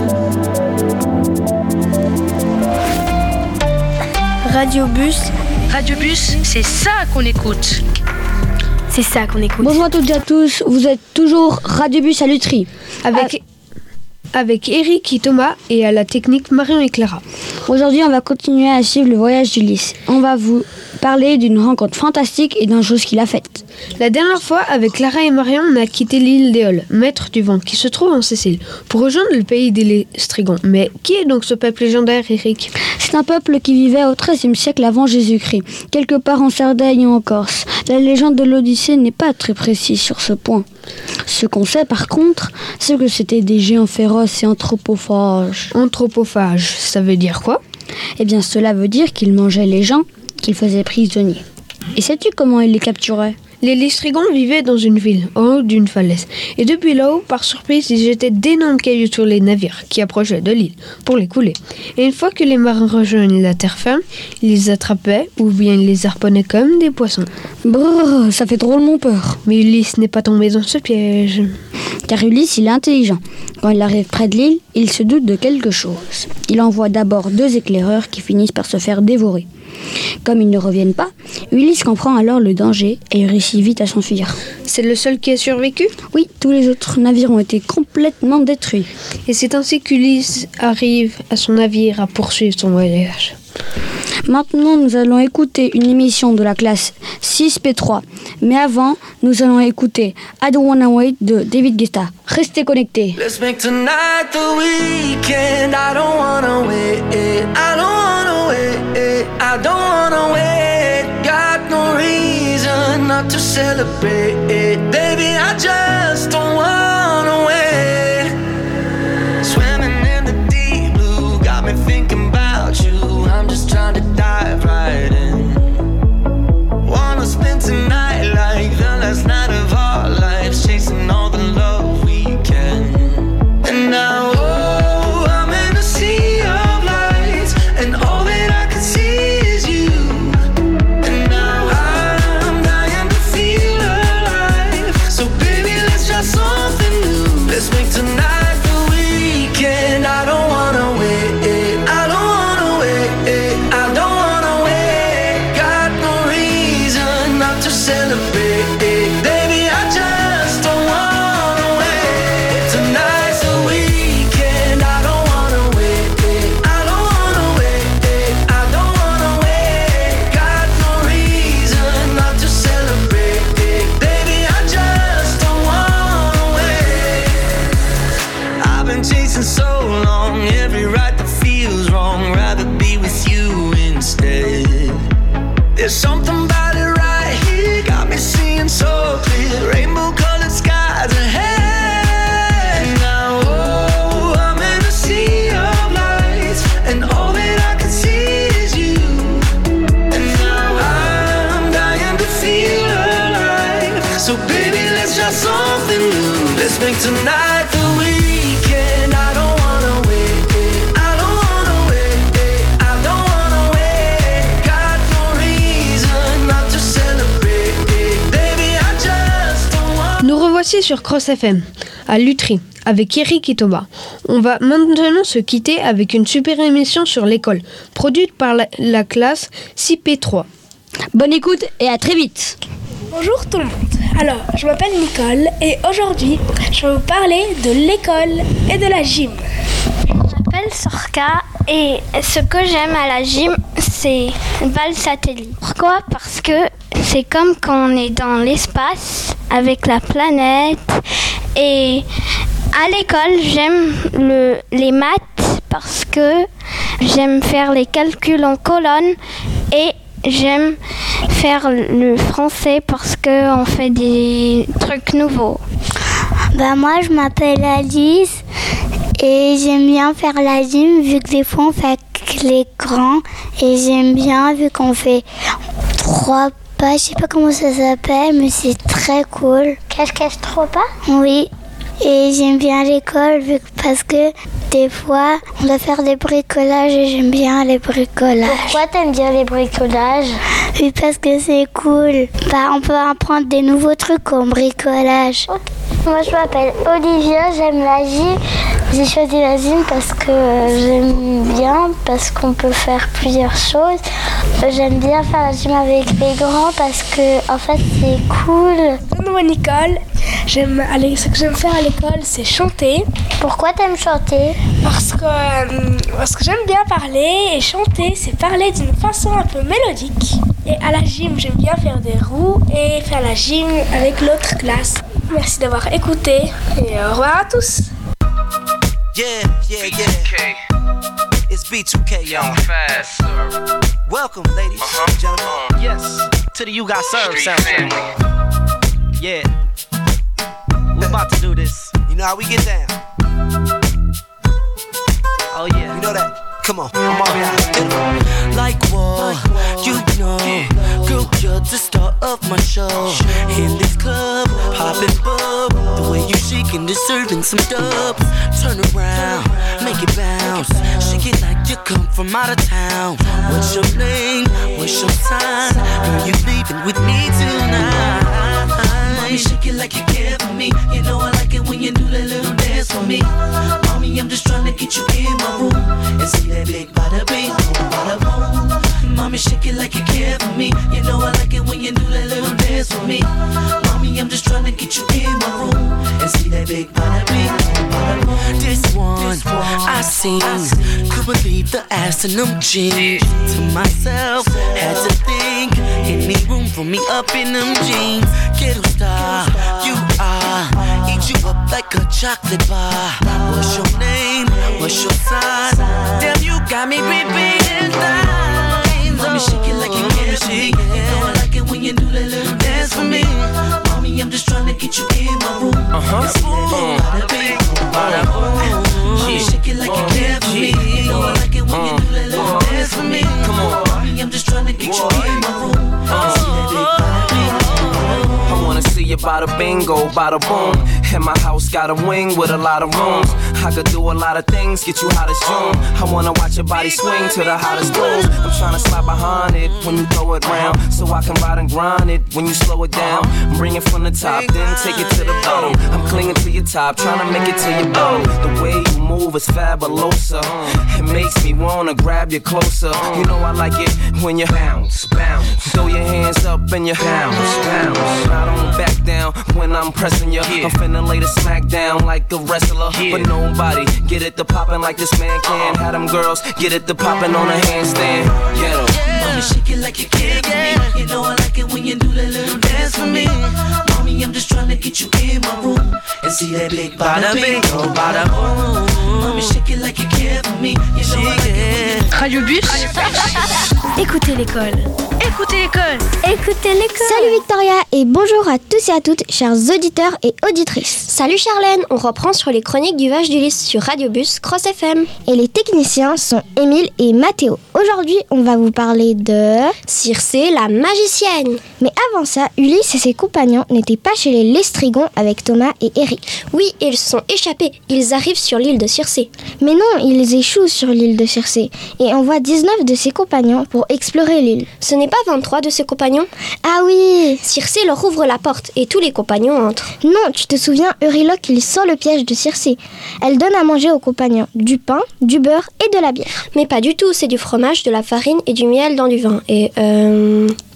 F: Radio Bus,
B: Radio Bus, c'est ça qu'on écoute.
F: c'est ça qu'on écoute.
M: Bonjour à toutes et à tous, vous êtes toujours Radio Bus à Lutry.
E: Avec, avec Eric et Thomas et à la technique Marion et Clara.
M: Aujourd'hui, on va continuer à suivre le voyage d'Ulysse. On va vous parler d'une rencontre fantastique et d'une chose qu'il a faite.
E: La dernière fois, avec Clara et Marion, on a quitté l'île d'Éole, maître du vent, qui se trouve en Sicile, pour rejoindre le pays des Lestrigons. Mais qui est donc ce peuple légendaire, Eric ?
M: C'est un peuple qui vivait au treizième siècle avant Jésus-Christ, quelque part en Sardaigne ou en Corse. La légende de l'Odyssée n'est pas très précise sur ce point. Ce qu'on sait par contre, c'est que c'était des géants féroces et anthropophages.
E: Anthropophages, ça veut dire quoi ?
M: Eh bien, cela veut dire qu'ils mangeaient les gens qu'ils faisaient prisonniers. Et sais-tu comment ils les capturaient ?
E: Les Lestrigons vivaient dans une ville, en haut d'une falaise. Et depuis là-haut, par surprise, ils jetaient d'énormes cailloux sur les navires qui approchaient de l'île pour les couler. Et une fois que les marins rejoignaient la terre ferme, ils les attrapaient ou bien ils les harponnaient comme des poissons.
M: Brrr, ça fait drôlement peur.
E: Mais Ulysse n'est pas tombé dans ce piège.
M: Car Ulysse, il est intelligent. Quand il arrive près de l'île, il se doute de quelque chose. Il envoie d'abord deux éclaireurs qui finissent par se faire dévorer. Comme ils ne reviennent pas, Ulysse comprend alors le danger et il réussit vite à s'enfuir.
E: C'est le seul qui a survécu ?
M: Oui, tous les autres navires ont été complètement détruits.
E: Et c'est ainsi qu'Ulysse arrive à son navire à poursuivre son voyage.
M: Maintenant, nous allons écouter une émission de la classe six P trois. Mais avant, nous allons écouter I Don't Wanna Wait de David Guetta. Restez connectés.
J: Let's make tonight the weekend. I don't wanna wait. I don't wanna wait. I don't wanna wait. Got no reason not to celebrate. Baby, I just don't wanna wait. Swimming in the deep blue got me thinking about you. I'm just trying to dive right in. Wanna spend tonight like the last night of our lives, chasing all the love we can. And now, oh, I'm in a sea of lights, and all that I can see is you. And now I'm dying to feel alive. So baby, let's try something new. Let's make tonight the weekend. I don't wanna wait. I don't wanna wait. I don't wanna wait. Got no reason not to celebrate. Baby, I just don't wanna wait. Tonight's the weekend. I don't wanna wait. I don't wanna wait. I don't wanna wait. Got no reason not to celebrate. Baby, I just don't wanna wait. I've been chasing so long, every right that feels wrong. Rather be with you instead. There's something about it right here, got me seeing so clear. Rainbow colored skies ahead. Now, oh, I'm in a sea of lights, and all that I can see is you. And now I'm dying to feel alive. So baby, let's try something new. Let's make tonight the weekend. I don't wanna wait. I don't wanna wait. I don't wanna wait. Got no reason not to celebrate. Baby, I just don't want.
E: Nous revoici sur Cross F M, à Lutry, avec Eric et Thomas. On va maintenant se quitter avec une super émission sur l'école, produite par la, la classe six P trois.
M: Bonne écoute et à très vite.
R: Bonjour tout le monde. Alors, je m'appelle Nicole et aujourd'hui, je vais vous parler de l'école et de la gym.
I: Je m'appelle Sorka et ce que j'aime à la gym, c'est le bal satellite. Pourquoi ? Parce que c'est comme quand on est dans l'espace avec la planète. Et à l'école, j'aime le, les maths parce que j'aime faire les calculs en colonne et j'aime faire le français parce qu'on fait des trucs nouveaux.
Q: Bah moi, je m'appelle Alice et j'aime bien faire la gym vu que des fois on fait avec les grands et j'aime bien vu qu'on fait trois pas, je sais pas comment ça s'appelle mais c'est très cool.
I: Cache-cache trois pas ?
Q: Oui. Et j'aime bien l'école vu que, parce que des fois on doit faire des bricolages et j'aime bien les bricolages.
I: Pourquoi t'aimes bien les bricolages ?
Q: Oui, parce que c'est cool. Bah, on peut apprendre des nouveaux trucs comme bricolage.
I: Okay. Moi je m'appelle Olivia, j'aime la gym. J'ai choisi la gym parce que j'aime bien, parce qu'on peut faire plusieurs choses. J'aime bien faire la gym avec les grands parce que en fait c'est cool.
R: Moi Nicole, j'aime aller, ce que j'aime faire à l'école c'est chanter.
I: Pourquoi t'aimes chanter ?
R: Parce que, euh, parce que j'aime bien parler et chanter c'est parler d'une façon un peu mélodique. Et à la gym j'aime bien faire des roues et faire la gym avec l'autre classe. Merci d'avoir écouté et au revoir à tous.
S: Yeah, yeah, yeah. It's B two K, y'all. Welcome, ladies and gentlemen. Yes, to the You Got Served sound. Yeah, we're about to do this. You know how we get down. Oh yeah, you know that. Come on, I'm already out. Like what? You know, girl, you're the star of my show. In this club, poppin' bub. The way you shaking, deserving some dubs. Turn around, make it bounce. Shake it like you come from out of town. What's your name? What's your sign? Girl, you leaving with me tonight. Mommy, shake it like you care for me. You know I like it when you do that little dance for me. Mommy, I'm just trying to get you in my room and see that big bada bing, bada boom. Mommy, shake it like you care for me. You know I like it when you do that little dance for me. Mommy, I'm just trying to get you in my room and see that big bada bing, bada boom. This one, I seen, could believe the ass in them jeans. To myself, had to think, any room for me up in them jeans. Ghetto star, you are, eat you up like a chocolate bar. What's your name? What's your sign? Damn, you got me repeating lines. Mommy, shake it like you care for me. You know I like it when you do that little dance for me. Mommy, I'm just trying to get you in my room. Uh-huh. See that big bada boom. Mommy, shake it like you care for me. You know I like it when you do that little dance for me. Come on, mommy, I'm just trying to get you in my room. See that big bada bing.
T: I wanna see you bada bingo, bada boom. And my house got a wing with a lot of rooms. I could do a lot of things, get you hot as June. I wanna watch your body swing to the hottest tunes. I'm tryna slide behind it when you throw it round, so I can ride and grind it when you slow it down. Bring it from the top, then take it to the bottom. I'm clinging to your top, tryna make it to your bottom. The way you move is fabulosa. It makes me wanna grab you closer. You know I like it when you bounce, bounce. Throw your hands up and you bounce, bounce. I don't back down when I'm pressing you. I'm finna lay the smack down like a wrestler, but nobody get it to poppin' like this man can. Had them girls get it to poppin' on a handstand. Get 'em.
S: Mommy, shake it like you care for me. You know I like it when you do that little dance for me. Mommy, I'm just trying to get you in my room and see that big bada bing, oh bada boom. Mommy, shake it like you care for me. You know I like it when you
B: Radio Bus.
R: Écoutez l'école.
B: Écoutez l'école.
Q: Écoutez l'école.
U: Salut Victoria et bonjour à tous et à toutes, chers auditeurs et auditrices.
V: Salut Charlène, on reprend sur les chroniques du Voyage du Lys sur Radio Bus Cross F M.
U: Et les techniciens sont Émile et Mathéo. Aujourd'hui, on va vous parler de...
V: Circé, la magicienne.
U: Mais avant ça, Ulysse et ses compagnons n'étaient pas chez les Lestrigons avec Thomas et Eric.
V: Oui, ils se sont échappés. Ils arrivent sur l'île de Circé.
U: Mais non, ils échouent sur l'île de Circé et envoient dix-neuf de ses compagnons pour explorer l'île.
V: Ce n'est pas vingt-trois de ses compagnons?
U: Ah oui!
V: Circé leur ouvre la porte et tous les compagnons entrent.
U: Non, tu te souviens, Euryloque, il sent le piège de Circé. Elle donne à manger aux compagnons du pain, du beurre et de la bière.
V: Mais pas du tout, c'est du fromage, de la farine et du miel dans du vin. Et euh...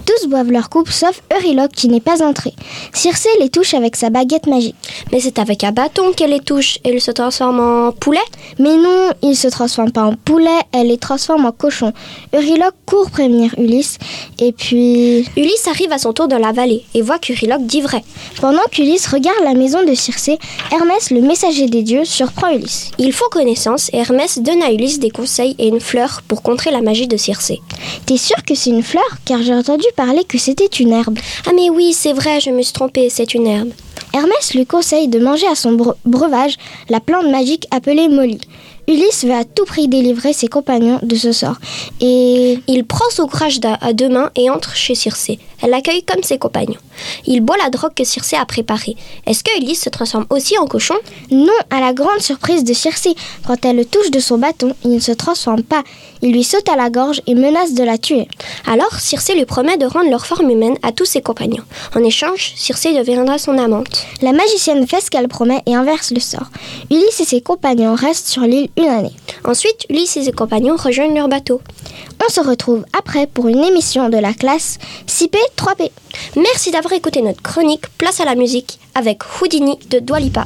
U: Tous boivent leur coupe sauf Euryloque qui n'est pas entré. Circé les touche avec sa baguette magique.
V: Mais c'est avec un bâton qu'elle les touche et il se transforme en poulet?
U: Mais non, il se transforme pas en poulet, elle les transforme en cochon. Euryloque court prévenir Ulysse et puis...
V: Ulysse arrive à son tour dans la vallée et voit qu'Euryloque dit vrai.
U: Pendant qu'Ulysse regarde la maison de Circé, Hermès, le messager des dieux, surprend Ulysse.
V: Ils font connaissance et Hermès donne à Ulysse des conseils et une fleur pour contrer la magie de Circé.
U: T'es sûr que c'est une fleur? Car j'ai entendu parler que c'était une herbe.
V: Ah mais oui, c'est vrai, je me suis trompée, c'est une herbe.
U: Hermès lui conseille de manger à son bre- breuvage la plante magique appelée Molly. Ulysse veut à tout prix délivrer ses compagnons de ce sort. Et
V: il prend son courage à deux mains et entre chez Circé. Elle l'accueille comme ses compagnons. Il boit la drogue que Circé a préparée. Est-ce que Ulysse se transforme aussi en cochon?
U: Non, à la grande surprise de Circé. Quand elle le touche de son bâton, il ne se transforme pas. Il lui saute à la gorge et menace de la tuer.
V: Alors Circé lui promet de rendre leur forme humaine à tous ses compagnons. En échange, Circé deviendra son amante.
U: La magicienne fait ce qu'elle promet et inverse le sort. Ulysse et ses compagnons restent sur l'île une année.
V: Ensuite, Ulysse et ses compagnons rejoignent leur bateau.
U: On se retrouve après pour une émission de la classe six P trois P.
V: Merci d'avoir écouté notre chronique Place à la musique avec Houdini de Dua Lipa.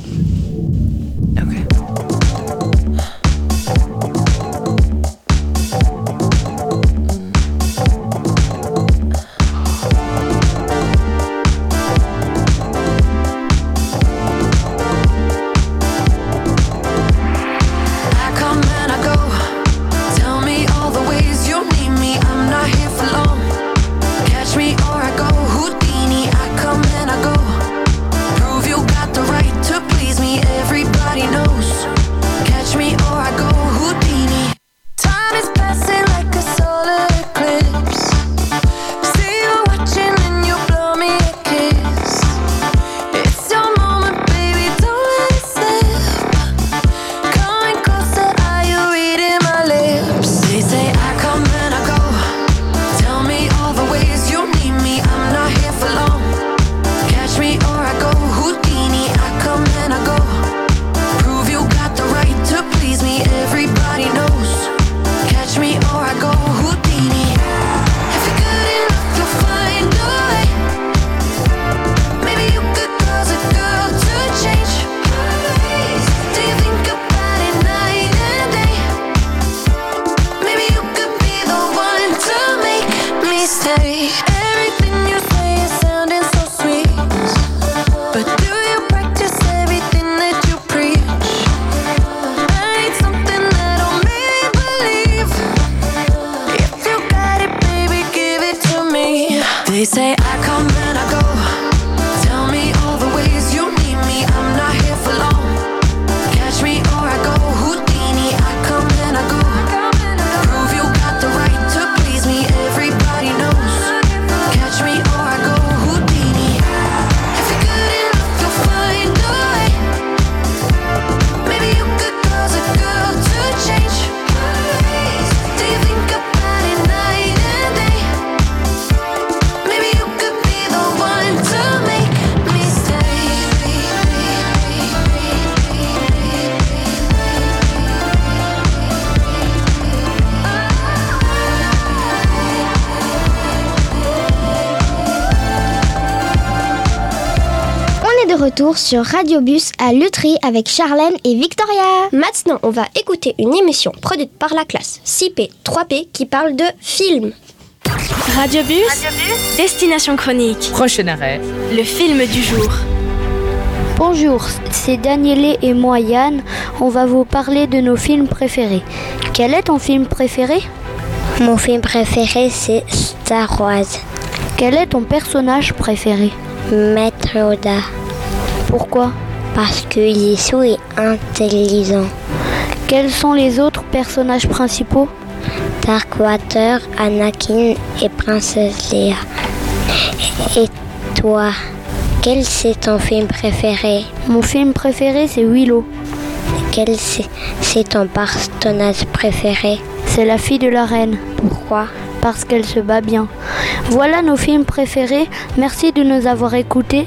C: They say I come and I go. Tell me all the ways you need me. I'm not here for long. Catch me or I go Houdini. I come and I go. Prove you got the right to please me. Everybody knows. Catch me or I go Houdini. If you're good enough, you'll find a way. Maybe you could cause a girl to change. Do you think about it night and day?
U: De retour sur Radio Bus à Lutry avec Charlène et Victoria.
V: Maintenant, on va écouter une émission produite par la classe six P trois P qui parle de films.
B: Radio Bus, Radio Bus, Destination Chronique.
D: Prochain arrêt,
B: le film du jour.
A: Bonjour, c'est Daniele et moi Yann. On va vous parler de nos films préférés. Quel est ton film préféré?
Q: Mon film préféré, c'est Star Wars.
A: Quel est ton personnage préféré?
Q: Maître Yoda.
A: Pourquoi?
Q: Parce que Yeshua est intelligent.
A: Quels sont les autres personnages principaux?
Q: Darkwater, Anakin et Princesse Leia. Et toi, quel c'est ton film préféré?
A: Mon film préféré, c'est Willow.
Q: Quel c'est, c'est ton personnage préféré?
A: C'est la fille de la reine.
Q: Pourquoi?
A: Parce qu'elle se bat bien. Voilà nos films préférés. Merci de nous avoir écoutés.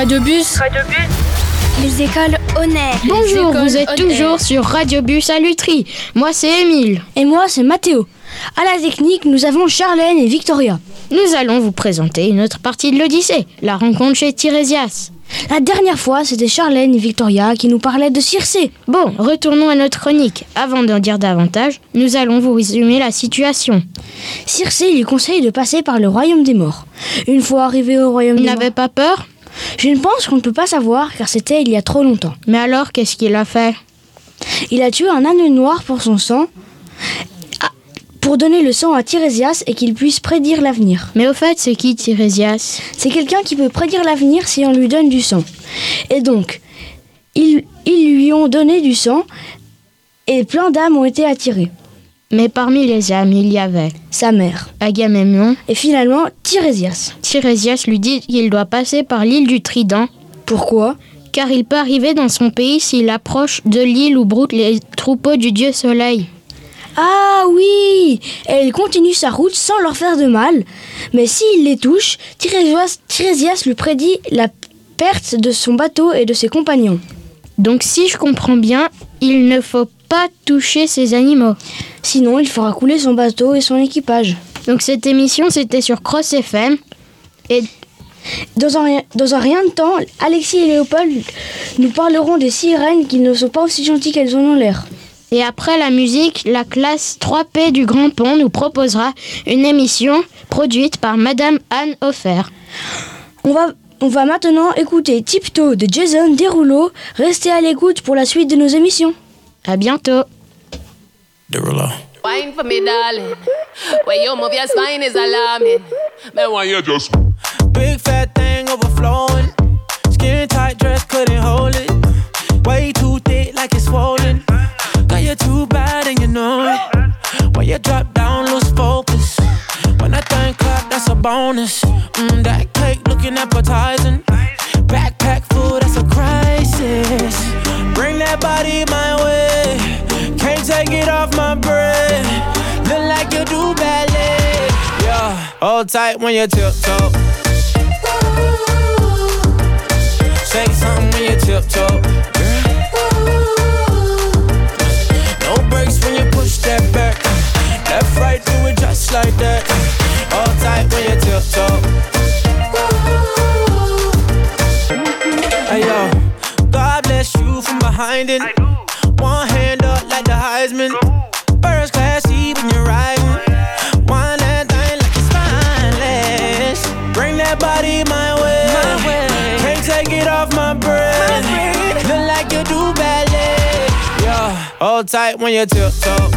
B: Radio Bus.
F: Radio Bus. Les écoles honnêtes.
M: Bonjour,
B: écoles
M: vous êtes
B: honnêtes.
M: toujours sur Radio Bus à Lutry. Moi, c'est Émile.
E: Et moi, c'est Mathéo. À la technique, nous avons Charlène et Victoria.
M: Nous allons vous présenter une autre partie de l'Odyssée, la rencontre chez Tirésias.
E: La dernière fois, c'était Charlène et Victoria qui nous parlaient de Circé.
M: Bon, retournons à notre chronique. Avant d'en dire davantage, nous allons vous résumer la situation.
E: Circé lui conseille de passer par le royaume des morts. Une fois arrivé au royaume
M: Il
E: des morts...
M: n'avait pas peur ?
E: Je ne pense qu'on ne peut pas savoir car c'était il y a trop longtemps.
M: Mais alors, qu'est-ce qu'il a fait ?
E: Il a tué un âne noir pour son sang, pour donner le sang à Tirésias et qu'il puisse prédire l'avenir.
M: Mais au fait, c'est qui Tirésias ?
E: C'est quelqu'un qui peut prédire l'avenir si on lui donne du sang. Et donc, ils, ils lui ont donné du sang et plein d'âmes ont été attirées.
M: Mais parmi les âmes, il y avait
E: sa mère,
M: Agamemnon,
E: et finalement Tirésias.
M: Tirésias lui dit qu'il doit passer par l'île du Trident.
E: Pourquoi ?
M: Car il peut arriver dans son pays s'il approche de l'île où broutent les troupeaux du dieu Soleil.
E: Ah oui ! Et il continue sa route sans leur faire de mal. Mais s'il les touche, Tirésias, Tirésias lui prédit la perte de son bateau et de ses compagnons.
M: Donc si je comprends bien, il ne faut pas toucher ces animaux.
E: Sinon, il fera couler son bateau et son équipage.
M: Donc cette émission, c'était sur Cross F M. Et
E: dans un, dans un rien de temps, Alexis et Léopold nous parleront des sirènes qui ne sont pas aussi gentilles qu'elles en ont l'air.
M: Et après la musique, la classe trois P du Grand Pont nous proposera une émission produite par Madame Anne Hofer.
E: On va, on va maintenant écouter Tiptoe de Jason Derulo. Restez à l'écoute pour la suite de nos émissions.
M: À bientôt.
D: Derulo.
H: Wine for me, darling. When you move your spine is alarming. Man, why you just
D: Big fat thing overflowing. Skin tight dress couldn't hold it. Way too thick like it's swollen. Girl, you're too bad and you know it. When you drop down, lose focus. When I think clap, that's a bonus. Mm, that cake looking appetizing. Backpack food, that's a crisis. Bring that body my way. Can't take it off my breath. Look like you do ballet. Yeah, hold tight when you tiptoe. Say something when you tiptoe. No brakes when you push that back. Left, right, do it just like that. Hold tight when you tiptoe. Hey yo, God bless you from behind it. One hand up like the Heisman. First class seat when you're riding. One that thing like it's spineless. Bring that body my way. My way. Can't take it off my breath. Look like you do ballet. Yeah, hold tight when you tiptoe.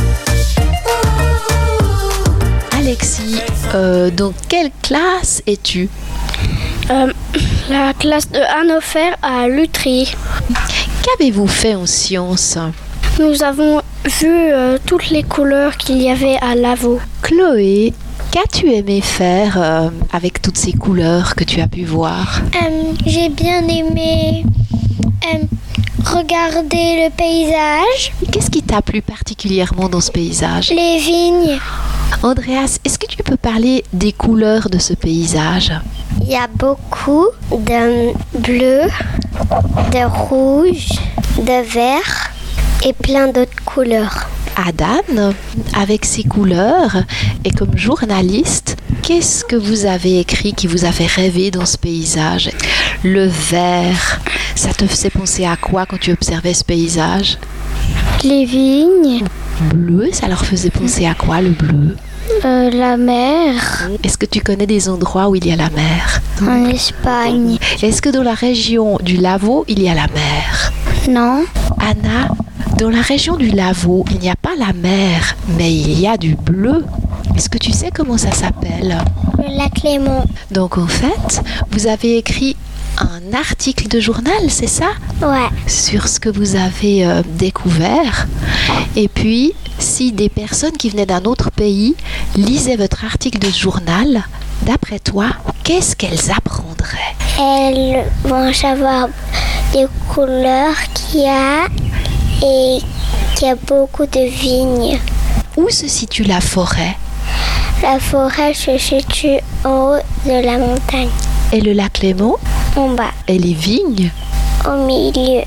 W: Alexis, euh, dans quelle classe es-tu ?
A: euh, La classe de Anne Hofer à Lutry.
W: Qu'avez-vous fait en sciences ?
A: Nous avons vu euh, toutes les couleurs qu'il y avait à Lavaux.
W: Chloé, qu'as-tu aimé faire euh, avec toutes ces couleurs que tu as pu voir ?
Q: euh, J'ai bien aimé euh, regarder le paysage.
W: Qu'est-ce qui t'a plu particulièrement dans ce paysage ?
Q: Les vignes.
W: Andreas, est-ce que tu peux parler des couleurs de ce paysage ?
Q: Il y a beaucoup de bleu, de rouge, de vert et plein d'autres couleurs.
W: Adam, avec ces couleurs et comme journaliste, qu'est-ce que vous avez écrit qui vous a fait rêver dans ce paysage ? Le vert, ça te faisait penser à quoi quand tu observais ce paysage ?
Q: Les vignes.
W: Bleu, ça leur faisait penser à quoi le bleu ?
Q: Euh, la mer.
W: Est-ce que tu connais des endroits où il y a la mer ?
Q: En Espagne.
W: Est-ce que dans la région du Lavaux, il y a la mer ?
Q: Non.
W: Anna, dans la région du Lavaux, il n'y a pas la mer, mais il y a du bleu. Est-ce que tu sais comment ça s'appelle ?
Q: Le lac Léman.
W: Donc en fait, vous avez écrit un article de journal, c'est ça ?
Q: Ouais.
W: Sur ce que vous avez euh, découvert. Et puis, si des personnes qui venaient d'un autre pays lisaient votre article de journal, d'après toi, qu'est-ce qu'elles apprendraient ?
Q: Elles vont savoir les couleurs qu'il y a et qu'il y a beaucoup de vignes.
W: Où se situe la forêt ?
Q: La forêt se situe en haut de la montagne.
W: Et le lac Léman ?
Q: En bas.
W: Et les vignes?
Q: Au milieu.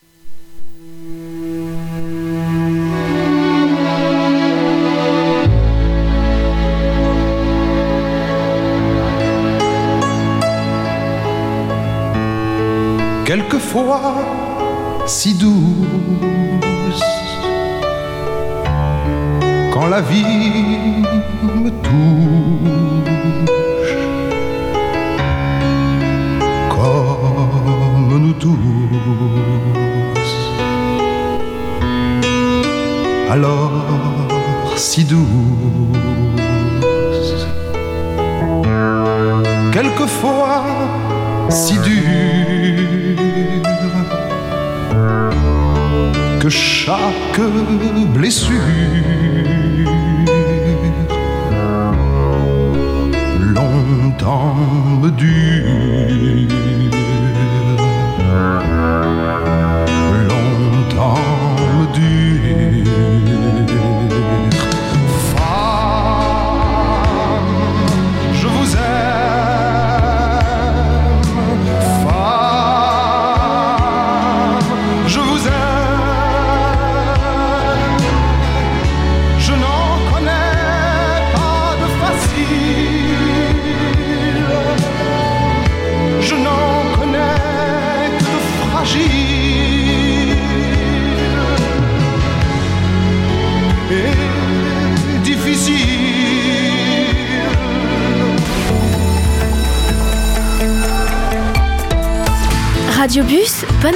G: Quelquefois si douce, quand la vie me touche, comme nous tous, alors si douce, quelquefois si dure, que chaque blessure longtemps me dure, longtemps me dure. Femme, je vous aime. Femme, je vous aime.
B: Radio Bus,